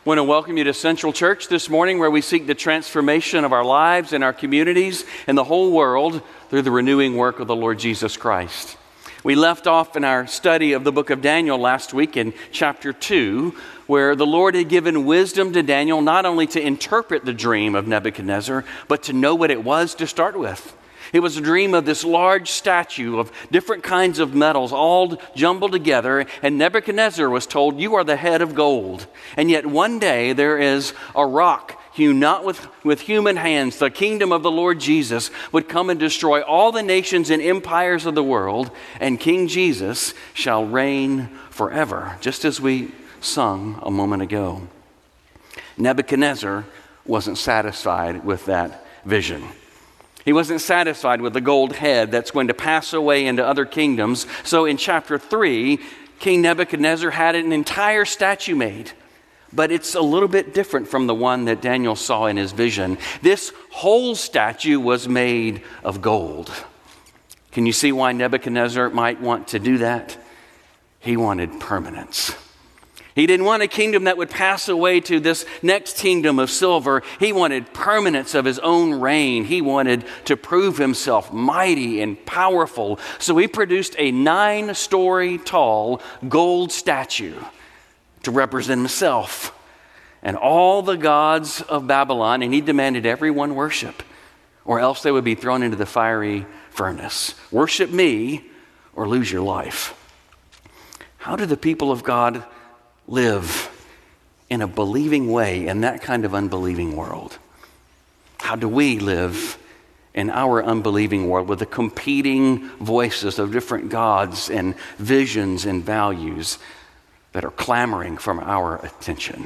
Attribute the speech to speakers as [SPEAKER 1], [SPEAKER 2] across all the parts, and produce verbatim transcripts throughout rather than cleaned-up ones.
[SPEAKER 1] I want to welcome you to Central Church this morning, where we seek the transformation of our lives and our communities and the whole world through the renewing work of the Lord Jesus Christ. We left off in our study of the book of Daniel last week in chapter two, where the Lord had given wisdom to Daniel not only to interpret the dream of Nebuchadnezzar, but to know what it was to start with. It was a dream of this large statue of different kinds of metals all jumbled together, and Nebuchadnezzar was told, "You are the head of gold." And yet one day there is a rock hewn not with, with human hands. The kingdom of the Lord Jesus would come and destroy all the nations and empires of the world, and King Jesus shall reign forever, just as we sung a moment ago. Nebuchadnezzar wasn't satisfied with that vision. He wasn't satisfied with the gold head that's going to pass away into other kingdoms. So in chapter three, King Nebuchadnezzar had an entire statue made. But it's a little bit different from the one that Daniel saw in his vision. This whole statue was made of gold. Can you see why Nebuchadnezzar might want to do that? He wanted permanence. He didn't want a kingdom that would pass away to this next kingdom of silver. He wanted permanence of his own reign. He wanted to prove himself mighty and powerful. So he produced a nine-story tall gold statue to represent himself and all the gods of Babylon, and he demanded everyone worship, or else they would be thrown into the fiery furnace. Worship me or lose your life. How do the people of God live in a believing way in that kind of unbelieving world? How do we live in our unbelieving world with the competing voices of different gods and visions and values that are clamoring from our attention?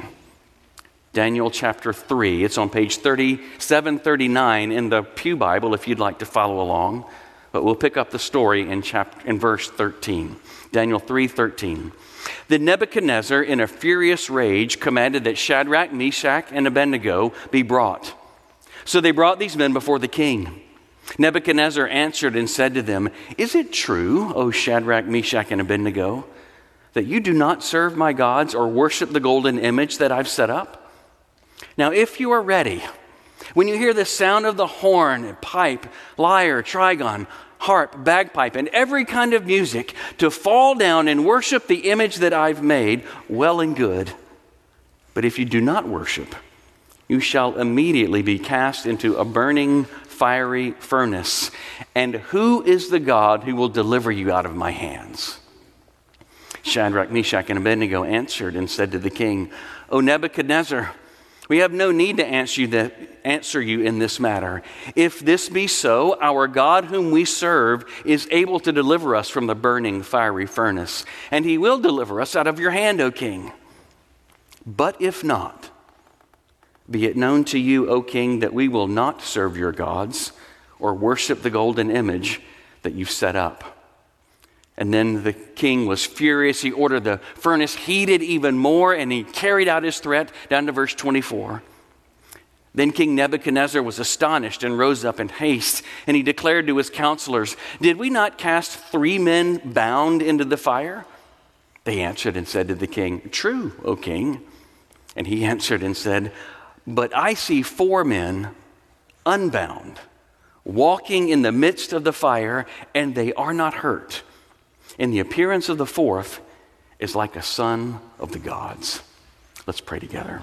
[SPEAKER 1] Daniel chapter three, it's on page thirty-seven thirty-nine in the Pew Bible if you'd like to follow along. But we'll pick up the story in chapter in verse thirteen. Daniel three thirteen. Then Nebuchadnezzar, in a furious rage, commanded that Shadrach, Meshach, and Abednego be brought. So they brought these men before the king. Nebuchadnezzar answered and said to them, "Is it true, O Shadrach, Meshach, and Abednego, that you do not serve my gods or worship the golden image that I've set up? Now, if you are ready, when you hear the sound of the horn, pipe, lyre, trigon, harp, bagpipe, and every kind of music, to fall down and worship the image that I've made, well and good. But if you do not worship, you shall immediately be cast into a burning fiery furnace. And who is the God who will deliver you out of my hands?" Shadrach, Meshach, and Abednego answered and said to the king, "O Nebuchadnezzar, we have no need to answer you, that, answer you in this matter. If this be so, our God whom we serve is able to deliver us from the burning fiery furnace, and he will deliver us out of your hand, O king. But if not, be it known to you, O king, that we will not serve your gods or worship the golden image that you've set up." And then the king was furious. He ordered the furnace heated even more, and he carried out his threat down to verse twenty-four. Then King Nebuchadnezzar was astonished and rose up in haste, and he declared to his counselors, "Did we not cast three men bound into the fire?" They answered and said to the king, "True, O king." And he answered and said, "But I see four men unbound, walking in the midst of the fire, and they are not hurt. And the appearance of the fourth is like a son of the gods." Let's pray together.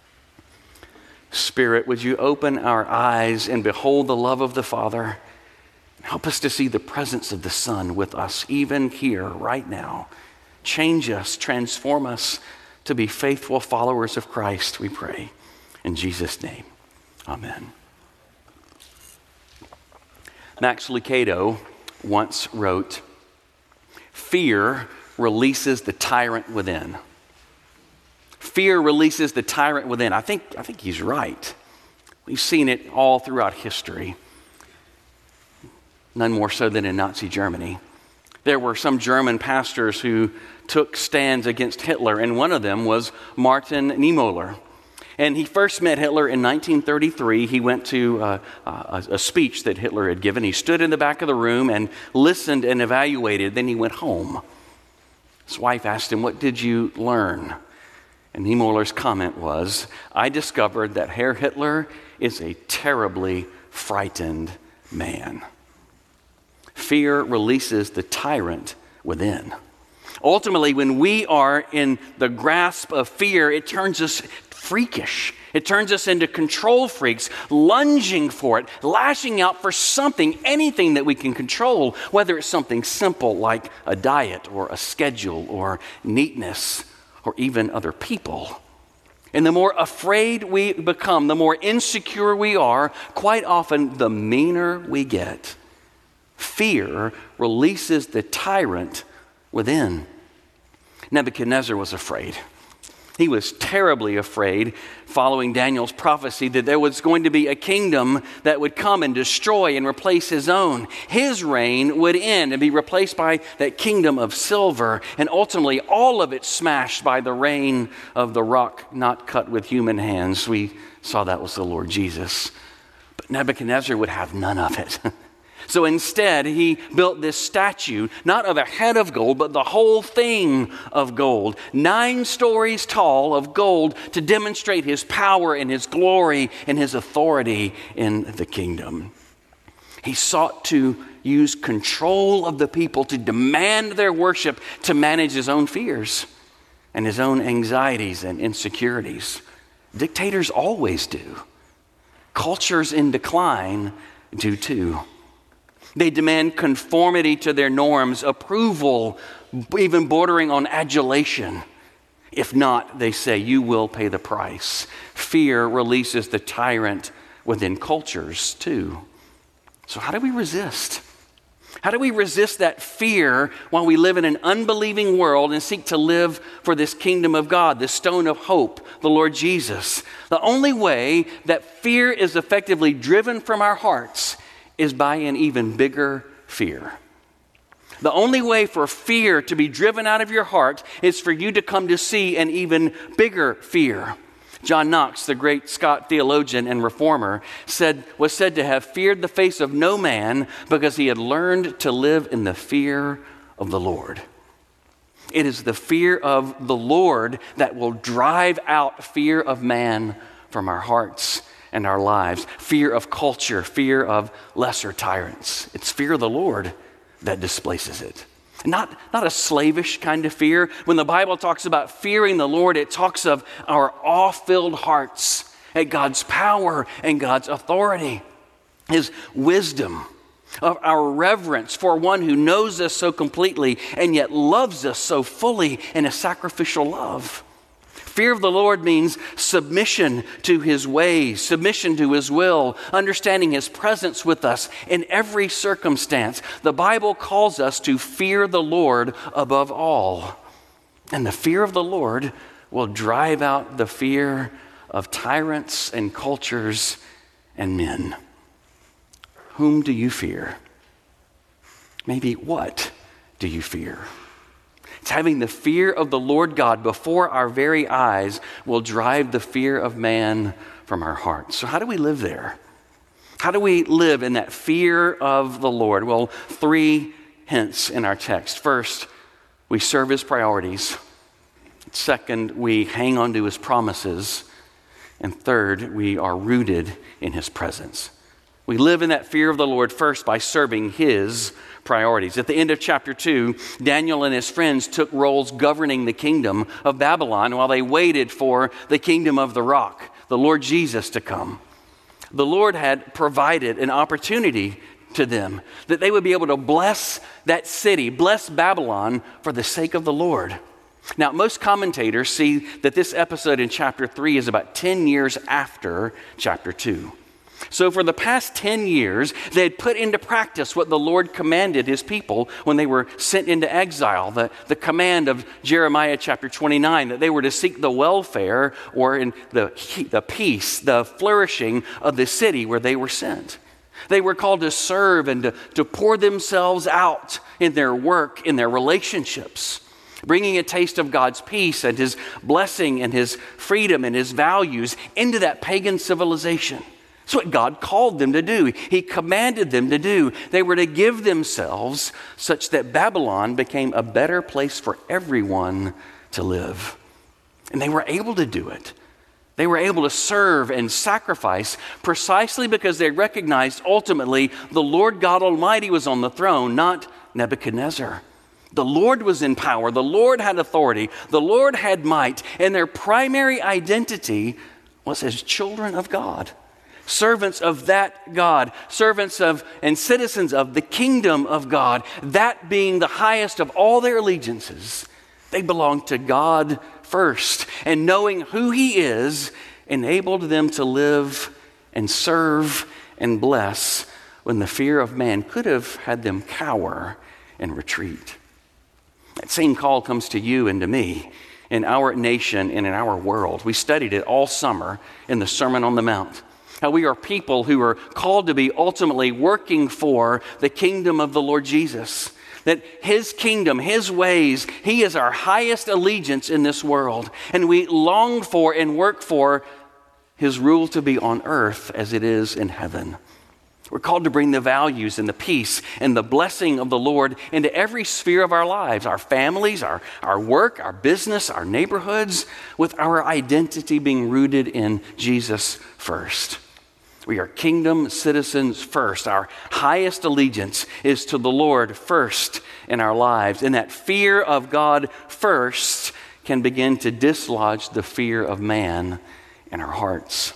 [SPEAKER 1] Spirit, would you open our eyes and behold the love of the Father? Help us to see the presence of the Son with us, even here, right now. Change us, transform us to be faithful followers of Christ, we pray. In Jesus' name, amen. Max Lucado once wrote, "Fear releases the tyrant within." Fear releases the tyrant within. I think, I think he's right. We've seen it all throughout history. None more so than in Nazi Germany. There were some German pastors who took stands against Hitler, and one of them was Martin Niemöller. And he first met Hitler in nineteen thirty-three. He went to uh, a, a speech that Hitler had given. He stood in the back of the room and listened and evaluated. Then he went home. His wife asked him, "What did you learn?" And Niemöller's comment was, I discovered that Herr Hitler is a terribly frightened man. Fear releases the tyrant within. Ultimately, when we are in the grasp of fear, it turns us freakish. It turns us into control freaks, lunging for it, lashing out for something, anything that we can control, whether it's something simple like a diet or a schedule or neatness or even other people. And the more afraid we become, the more insecure we are, quite often the meaner we get. Fear releases the tyrant within. Nebuchadnezzar was afraid. He was terribly afraid following Daniel's prophecy that there was going to be a kingdom that would come and destroy and replace his own. His reign would end and be replaced by that kingdom of silver, and ultimately all of it smashed by the reign of the rock not cut with human hands. We saw that was the Lord Jesus. But Nebuchadnezzar would have none of it. So instead, he built this statue, not of a head of gold, but the whole thing of gold, nine stories tall of gold, to demonstrate his power and his glory and his authority in the kingdom. He sought to use control of the people to demand their worship, to manage his own fears and his own anxieties and insecurities. Dictators always do. Cultures in decline do too. They demand conformity to their norms, approval, even bordering on adulation. If not, they say, you will pay the price. Fear releases the tyrant within cultures too. So how do we resist? How do we resist that fear while we live in an unbelieving world and seek to live for this kingdom of God, this stone of hope, the Lord Jesus? The only way that fear is effectively driven from our hearts is by an even bigger fear. The only way for fear to be driven out of your heart is for you to come to see an even bigger fear. John Knox, the great Scot theologian and reformer, said was said to have feared the face of no man because he had learned to live in the fear of the Lord. It is the fear of the Lord that will drive out fear of man from our hearts and our lives. Fear of culture, fear of lesser tyrants. It's fear of the Lord that displaces it. Not, not a slavish kind of fear. When the Bible talks about fearing the Lord, it talks of our awe-filled hearts at God's power and God's authority, His wisdom, of our reverence for one who knows us so completely and yet loves us so fully in a sacrificial love. Fear of the Lord means submission to His ways, submission to His will, understanding His presence with us in every circumstance. The Bible calls us to fear the Lord above all. And the fear of the Lord will drive out the fear of tyrants and cultures and men. Whom do you fear? Maybe what do you fear? It's having the fear of the Lord God before our very eyes will drive the fear of man from our hearts. So how do we live there? How do we live in that fear of the Lord? Well, three hints in our text. First, we serve His priorities. Second, we hang on to His promises. And third, we are rooted in His presence. We live in that fear of the Lord first by serving His priorities. At the end of chapter two, Daniel and his friends took roles governing the kingdom of Babylon while they waited for the kingdom of the rock, the Lord Jesus, to come. The Lord had provided an opportunity to them that they would be able to bless that city, bless Babylon for the sake of the Lord. Now, most commentators see that this episode in chapter three is about ten years after chapter two. So for the past ten years, they had put into practice what the Lord commanded His people when they were sent into exile. The, the command of Jeremiah chapter twenty-nine, that they were to seek the welfare or in the, the peace, the flourishing of the city where they were sent. They were called to serve and to, to pour themselves out in their work, in their relationships, bringing a taste of God's peace and His blessing and His freedom and His values into that pagan civilization. That's what God called them to do. He commanded them to do. They were to give themselves such that Babylon became a better place for everyone to live. And they were able to do it. They were able to serve and sacrifice precisely because they recognized ultimately the Lord God Almighty was on the throne, not Nebuchadnezzar. The Lord was in power. The Lord had authority. The Lord had might. And their primary identity was as children of God, servants of that God, servants of and citizens of the kingdom of God, that being the highest of all their allegiances. They belonged to God first, and knowing who He is enabled them to live and serve and bless when the fear of man could have had them cower and retreat. That same call comes to you and to me in our nation and in our world. We studied it all summer in the Sermon on the Mount. How we are people who are called to be ultimately working for the kingdom of the Lord Jesus. That His kingdom, His ways, He is our highest allegiance in this world. And we long for and work for His rule to be on earth as it is in heaven. We're called to bring the values and the peace and the blessing of the Lord into every sphere of our lives, our families, our, our work, our business, our neighborhoods, with our identity being rooted in Jesus first. We are kingdom citizens first. Our highest allegiance is to the Lord first in our lives. And that fear of God first can begin to dislodge the fear of man in our hearts.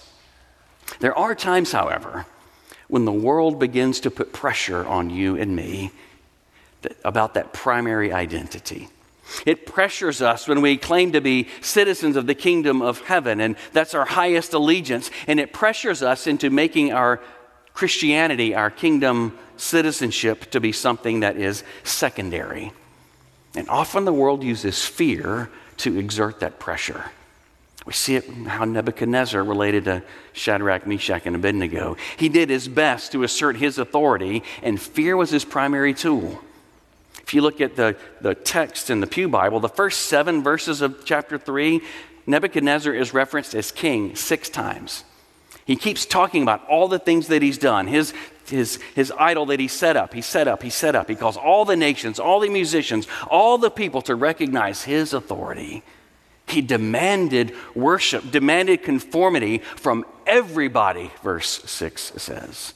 [SPEAKER 1] There are times, however, when the world begins to put pressure on you and me that, about that primary identity. It pressures us when we claim to be citizens of the kingdom of heaven, and that's our highest allegiance. And it pressures us into making our Christianity, our kingdom citizenship, to be something that is secondary. And often the world uses fear to exert that pressure. We see it how Nebuchadnezzar related to Shadrach, Meshach, and Abednego. He did his best to assert his authority, and fear was his primary tool. If you look at the, the text in the Pew Bible, the first seven verses of chapter three, Nebuchadnezzar is referenced as king six times. He keeps talking about all the things that he's done, his, his, his idol that he set up, he set up, he set up. He calls all the nations, all the musicians, all the people to recognize his authority. He demanded worship, demanded conformity from everybody, verse six says.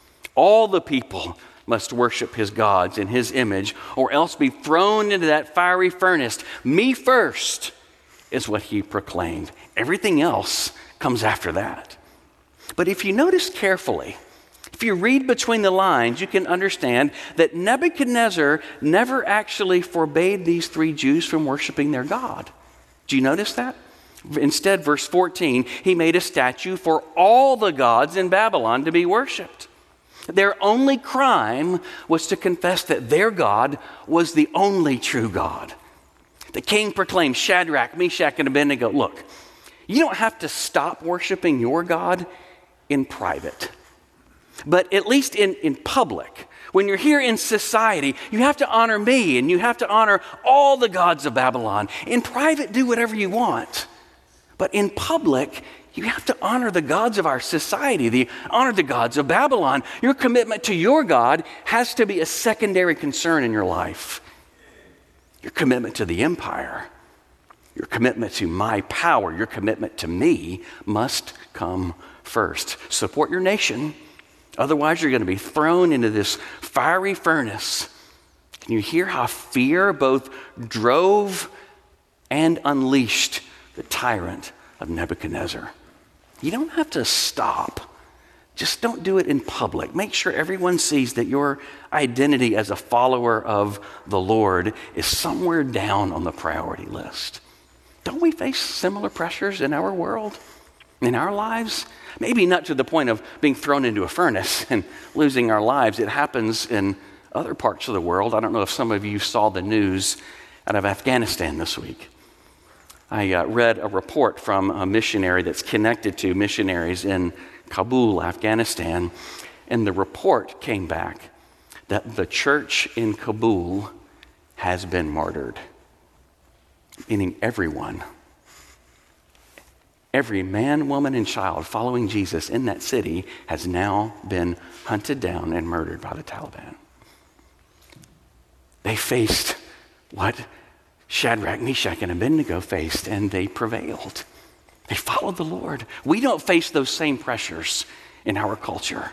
[SPEAKER 1] All the people must worship his gods in his image, or else be thrown into that fiery furnace. Me first is what he proclaimed. Everything else comes after that. But if you notice carefully, if you read between the lines, you can understand that Nebuchadnezzar never actually forbade these three Jews from worshiping their God. Do you notice that? Instead, verse fourteen, he made a statue for all the gods in Babylon to be worshiped. Their only crime was to confess that their God was the only true God. The king proclaimed, Shadrach, Meshach, and Abednego, look, you don't have to stop worshiping your God in private, but at least in, in public. When you're here in society, you have to honor me and you have to honor all the gods of Babylon. In private, do whatever you want. But in public, you have to honor the gods of our society, the honor the gods of Babylon. Your commitment to your God has to be a secondary concern in your life. Your commitment to the empire, your commitment to my power, your commitment to me must come first. Support your nation. Otherwise, you're going to be thrown into this fiery furnace. Can you hear how fear both drove and unleashed the tyrant of Nebuchadnezzar? You don't have to stop. Just don't do it in public. Make sure everyone sees that your identity as a follower of the Lord is somewhere down on the priority list. Don't we face similar pressures in our world, in our lives? Maybe not to the point of being thrown into a furnace and losing our lives. It happens in other parts of the world. I don't know if some of you saw the news out of Afghanistan this week. I uh, read a report from a missionary that's connected to missionaries in Kabul, Afghanistan, and the report came back that the church in Kabul has been martyred, meaning everyone, every man, woman, and child following Jesus in that city has now been hunted down and murdered by the Taliban. They faced what Shadrach, Meshach, and Abednego faced, and they prevailed. They followed the Lord. We don't face those same pressures in our culture,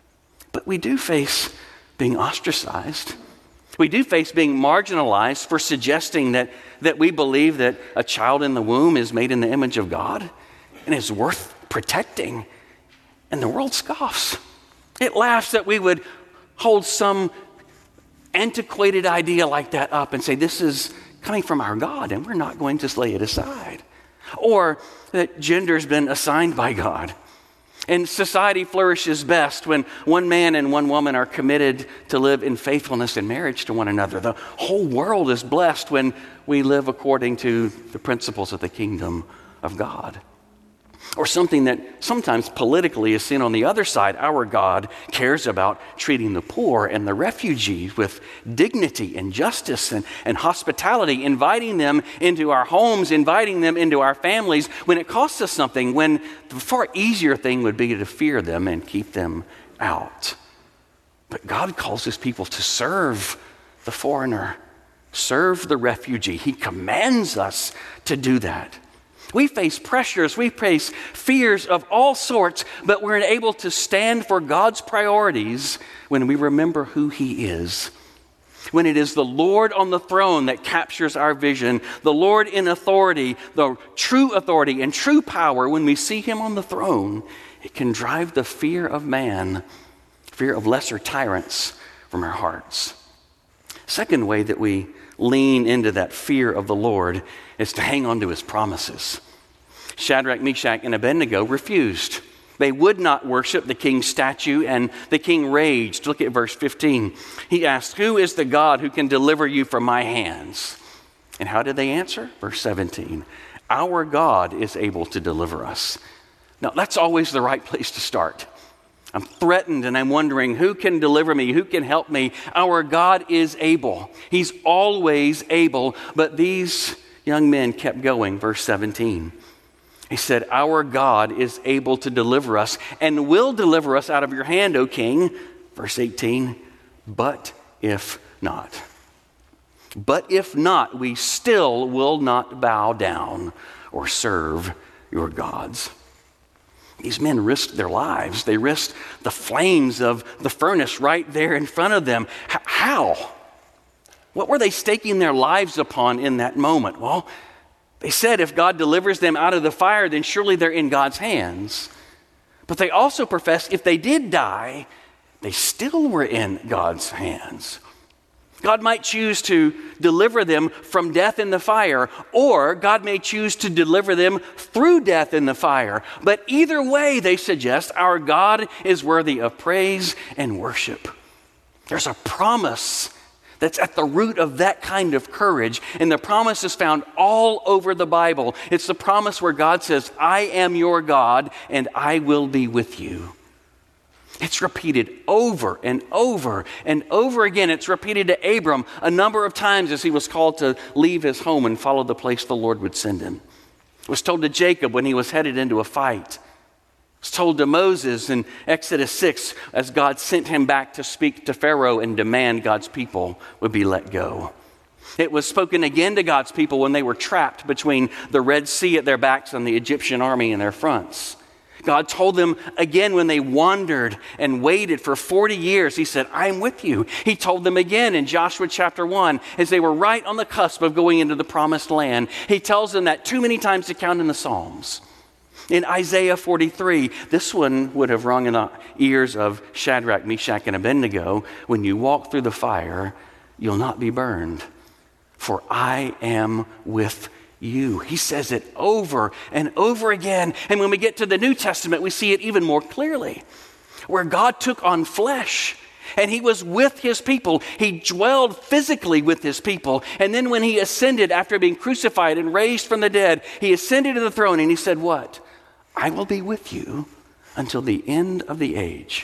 [SPEAKER 1] but we do face being ostracized. We do face being marginalized for suggesting that, that we believe that a child in the womb is made in the image of God and is worth protecting. And the world scoffs. It laughs that we would hold some antiquated idea like that up and say, this is coming from our God, and we're not going to lay it aside. Or that gender's been assigned by God. And society flourishes best when one man and one woman are committed to live in faithfulness in marriage to one another. The whole world is blessed when we live according to the principles of the kingdom of God. Or something that sometimes politically is seen on the other side. Our God cares about treating the poor and the refugees with dignity and justice and, and hospitality, inviting them into our homes, inviting them into our families when it costs us something, when the far easier thing would be to fear them and keep them out. But God calls his people to serve the foreigner, serve the refugee. He commands us to do that. We face pressures, we face fears of all sorts, but we're able to stand for God's priorities when we remember who he is. When it is the Lord on the throne that captures our vision, the Lord in authority, the true authority and true power, when we see him on the throne, it can drive the fear of man, fear of lesser tyrants from our hearts. Second way that we lean into that fear of the Lord is to hang on to his promises. Shadrach, Meshach, and Abednego refused. They would not worship the king's statue, and the king raged. Look at verse fifteen. He asked, who is the God who can deliver you from my hands? And how did they answer? Verse seventeen. Our God is able to deliver us. Now, that's always the right place to start. I'm threatened and I'm wondering, who can deliver me? Who can help me? Our God is able. He's always able. But these young men kept going. Verse seventeen. He said, our God is able to deliver us and will deliver us out of your hand, O king. Verse eighteen. But if not. But if not, we still will not bow down or serve your gods. These men risked their lives. They risked the flames of the furnace right there in front of them. H- how? What were they staking their lives upon in that moment? Well, they said if God delivers them out of the fire, then surely they're in God's hands. But they also professed if they did die, they still were in God's hands. God might choose to deliver them from death in the fire, or God may choose to deliver them through death in the fire. But either way, they suggest, our God is worthy of praise and worship. There's a promise that's at the root of that kind of courage, and the promise is found all over the Bible. It's the promise where God says, I am your God, and I will be with you. It's repeated over and over and over again. It's repeated to Abram a number of times as he was called to leave his home and follow the place the Lord would send him. It was told to Jacob when he was headed into a fight. It was told to Moses in Exodus six as God sent him back to speak to Pharaoh and demand God's people would be let go. It was spoken again to God's people when they were trapped between the Red Sea at their backs and the Egyptian army in their fronts. God told them again when they wandered and waited for forty years. He said, I'm with you. He told them again in Joshua chapter one as they were right on the cusp of going into the promised land. He tells them that too many times to count in the Psalms. In Isaiah forty-three, this one would have rung in the ears of Shadrach, Meshach, and Abednego. When you walk through the fire, you'll not be burned, for I am with you. He says it over and over again. And when we get to the New Testament, we see it even more clearly, where God took on flesh and he was with his people. He dwelled physically with his people. And then when he ascended after being crucified and raised from the dead, he ascended to the throne and he said, what? I will be with you until the end of the age.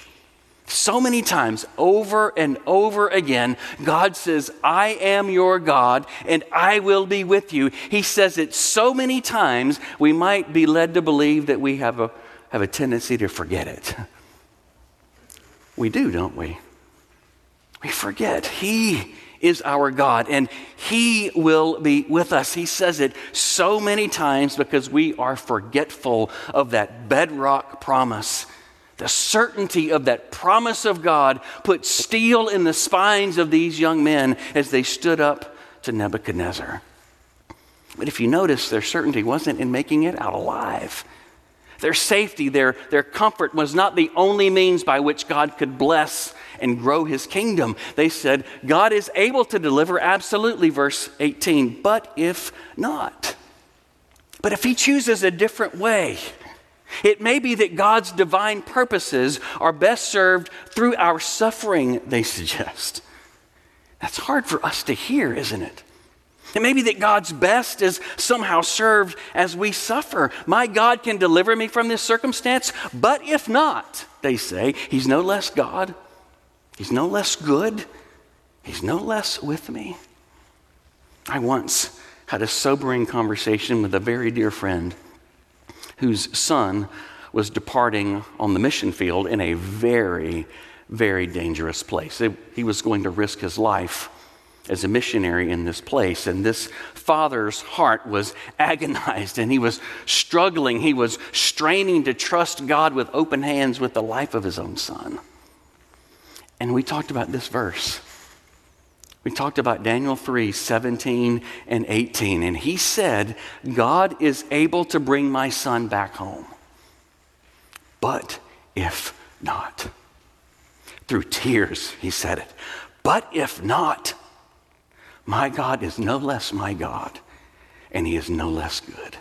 [SPEAKER 1] So many times, over and over again, God says, I am your God and I will be with you. He says it so many times, we might be led to believe that we have a, have a tendency to forget it. We do, don't we? We forget. He is our God, and he will be with us. He says it so many times because we are forgetful of that bedrock promise. The certainty of that promise of God put steel in the spines of these young men as they stood up to Nebuchadnezzar. But if you notice, their certainty wasn't in making it out alive. Their safety, their, their comfort was not the only means by which God could bless and grow his kingdom. They said, God is able to deliver, absolutely, verse eighteen, but if not. But if he chooses a different way, it may be that God's divine purposes are best served through our suffering, they suggest. That's hard for us to hear, isn't it? It may be that God's best is somehow served as we suffer. My God can deliver me from this circumstance, but if not, they say, he's no less God. He's no less good. He's no less with me. I once had a sobering conversation with a very dear friend whose son was departing on the mission field in a very, very dangerous place. He was going to risk his life as a missionary in this place. And this father's heart was agonized, and he was struggling. He was straining to trust God with open hands with the life of his own son. And we talked about this verse. We talked about Daniel three, seventeen and eighteen. And he said, God is able to bring my son back home. But if not. Through tears, he said it. But if not, my God is no less my God, and he is no less good.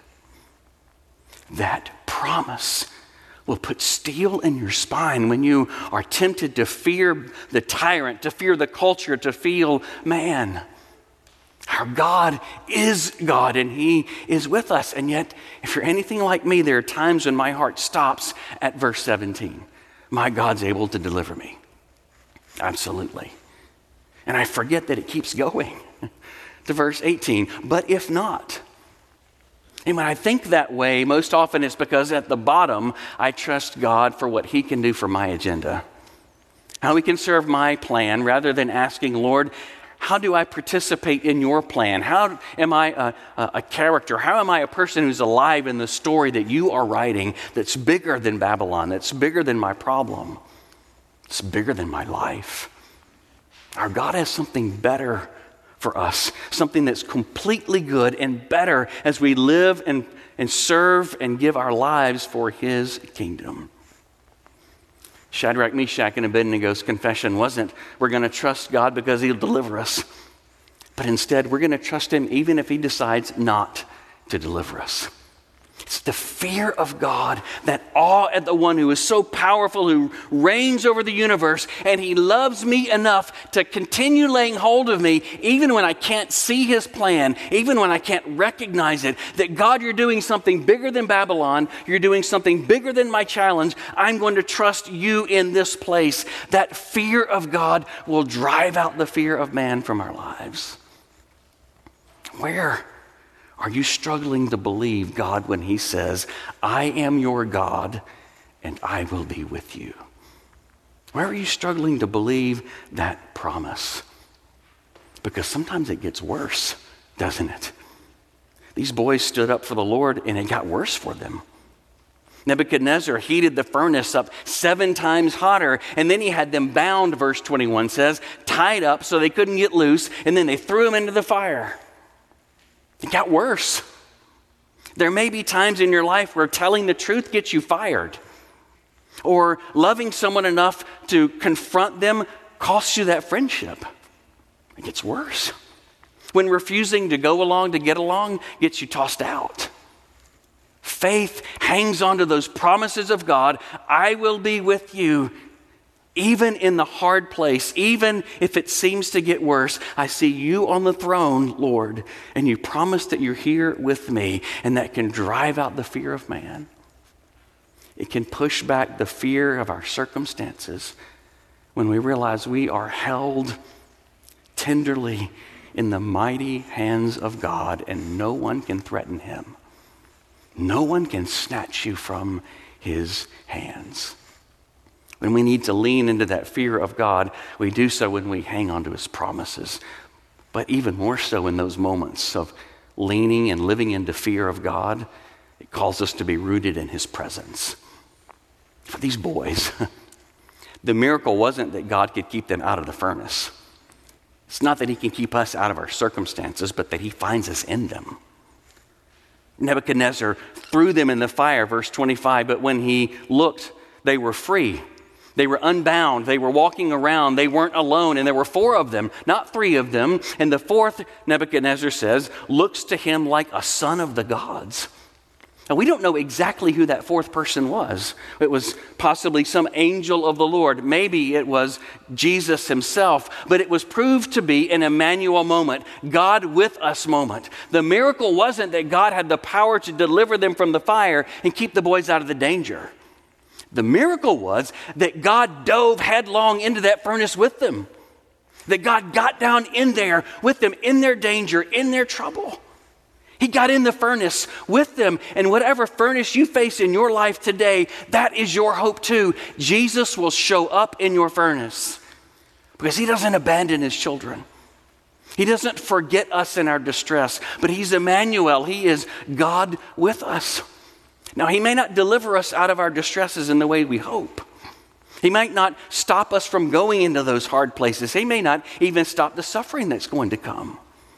[SPEAKER 1] That promise will put steel in your spine when you are tempted to fear the tyrant, to fear the culture, to feel man. Our God is God, and he is with us. And yet, if you're anything like me, there are times when my heart stops at verse seventeen. My God's able to deliver me. Absolutely. And I forget that it keeps going to verse eighteen. But if not, and when I think that way, most often it's because at the bottom, I trust God for what he can do for my agenda. How he can serve my plan, rather than asking, Lord, how do I participate in your plan? How am I a, a, a character? How am I a person who's alive in the story that you are writing that's bigger than Babylon, that's bigger than my problem, it's bigger than my life? Our God has something better for us, something that's completely good and better as we live and, and serve and give our lives for his kingdom. Shadrach, Meshach, and Abednego's confession wasn't, we're going to trust God because he'll deliver us, but instead we're going to trust him even if he decides not to deliver us. It's the fear of God, that awe at the one who is so powerful, who reigns over the universe, and he loves me enough to continue laying hold of me even when I can't see his plan, even when I can't recognize it, that God, you're doing something bigger than Babylon, you're doing something bigger than my challenge, I'm going to trust you in this place. That fear of God will drive out the fear of man from our lives. Where are you struggling to believe God when he says, I am your God and I will be with you? Where are you struggling to believe that promise? Because sometimes it gets worse, doesn't it? These boys stood up for the Lord and it got worse for them. Nebuchadnezzar heated the furnace up seven times hotter, and then he had them bound, verse twenty-one says, tied up so they couldn't get loose, and then they threw them into the fire. It got worse. There may be times in your life where telling the truth gets you fired, or loving someone enough to confront them costs you that friendship. It gets worse. When refusing to go along to get along gets you tossed out. Faith hangs on to those promises of God. I will be with you. Even in the hard place, even if it seems to get worse, I see you on the throne, Lord, and you promise that you're here with me, and that can drive out the fear of man. It can push back the fear of our circumstances when we realize we are held tenderly in the mighty hands of God, and no one can threaten him. No one can snatch you from his hands. When we need to lean into that fear of God, we do so when we hang on to his promises. But even more so in those moments of leaning and living into fear of God, it calls us to be rooted in his presence. For these boys, the miracle wasn't that God could keep them out of the furnace. It's not that he can keep us out of our circumstances, but that he finds us in them. Nebuchadnezzar threw them in the fire, verse twenty-five, but when he looked, they were free. They were unbound. They were walking around. They weren't alone. And there were four of them, not three of them. And the fourth, Nebuchadnezzar says, looks to him like a son of the gods. And we don't know exactly who that fourth person was. It was possibly some angel of the Lord. Maybe it was Jesus himself. But it was proved to be an Emmanuel moment, God with us moment. The miracle wasn't that God had the power to deliver them from the fire and keep the boys out of the danger. The miracle was that God dove headlong into that furnace with them. That God got down in there with them in their danger, in their trouble. He got in the furnace with them. And whatever furnace you face in your life today, that is your hope too. Jesus will show up in your furnace because he doesn't abandon his children. He doesn't forget us in our distress, but he's Emmanuel. He is God with us. Now, he may not deliver us out of our distresses in the way we hope. He might not stop us from going into those hard places. He may not even stop the suffering that's going to come.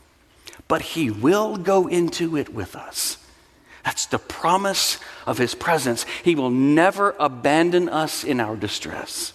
[SPEAKER 1] But he will go into it with us. That's the promise of his presence. He will never abandon us in our distress.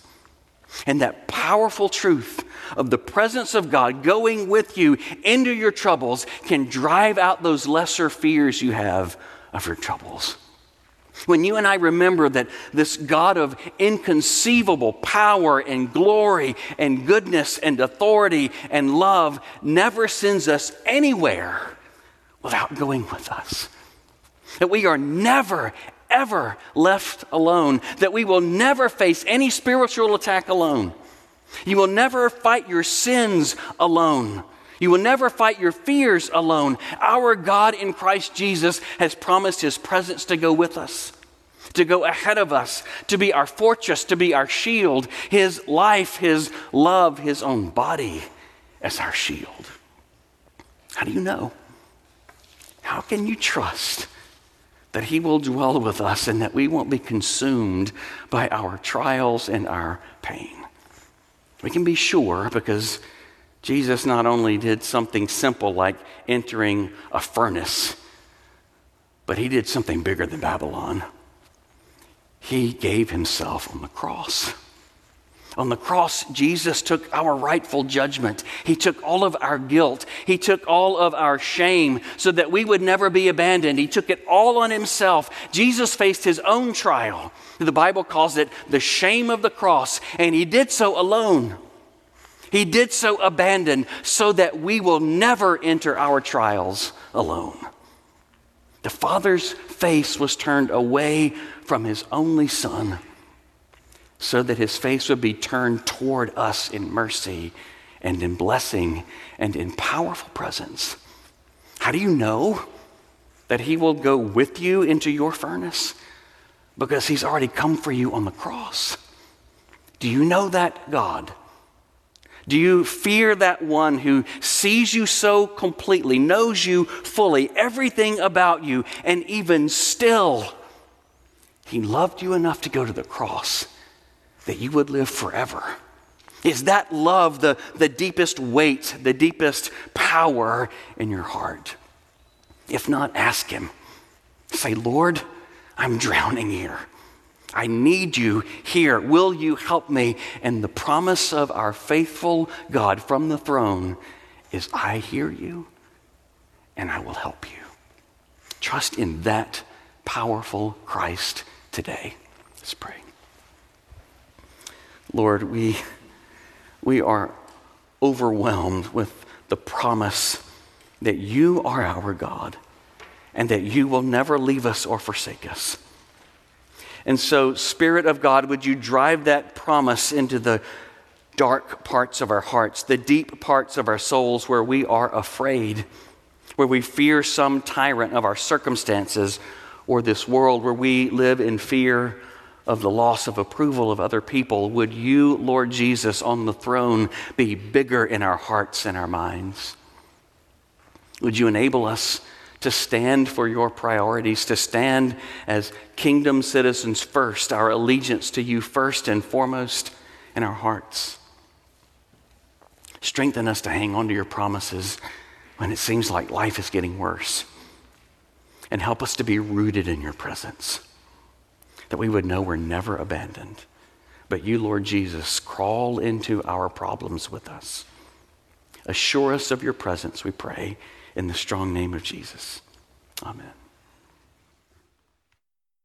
[SPEAKER 1] And that powerful truth of the presence of God going with you into your troubles can drive out those lesser fears you have of your troubles. When you and I remember that this God of inconceivable power and glory and goodness and authority and love never sends us anywhere without going with us. That we are never, ever left alone. That we will never face any spiritual attack alone. You will never fight your sins alone. You will never fight your fears alone. Our God in Christ Jesus has promised his presence to go with us, to go ahead of us, to be our fortress, to be our shield, his life, his love, his own body as our shield. How do you know? How can you trust that he will dwell with us and that we won't be consumed by our trials and our pain? We can be sure because Jesus not only did something simple like entering a furnace, but he did something bigger than Babylon. He gave himself on the cross. On the cross, Jesus took our rightful judgment. He took all of our guilt. He took all of our shame so that we would never be abandoned. He took it all on himself. Jesus faced his own trial. The Bible calls it the shame of the cross, and he did so alone. He did so abandoned so that we will never enter our trials alone. The Father's face was turned away from his only Son so that his face would be turned toward us in mercy and in blessing and in powerful presence. How do you know that he will go with you into your furnace? Because he's already come for you on the cross. Do you know that God? Do you fear that one who sees you so completely, knows you fully, everything about you, and even still, he loved you enough to go to the cross that you would live forever? Is that love the, the deepest weight, the deepest power in your heart? If not, ask him. Say, Lord, I'm drowning here. I need you here. Will you help me? And the promise of our faithful God from the throne is, I hear you and I will help you. Trust in that powerful Christ today. Let's pray. Lord, we, we are overwhelmed with the promise that you are our God and that you will never leave us or forsake us. And so, Spirit of God, would you drive that promise into the dark parts of our hearts, the deep parts of our souls where we are afraid, where we fear some tyrant of our circumstances or this world, where we live in fear of the loss of approval of other people. Would you, Lord Jesus, on the throne, be bigger in our hearts and our minds? Would you enable us to stand for your priorities, to stand as kingdom citizens first, our allegiance to you first and foremost in our hearts. Strengthen us to hang on to your promises when it seems like life is getting worse. And help us to be rooted in your presence, that we would know we're never abandoned, but you, Lord Jesus, crawl into our problems with us. Assure us of your presence, we pray, in the strong name of Jesus. Amen.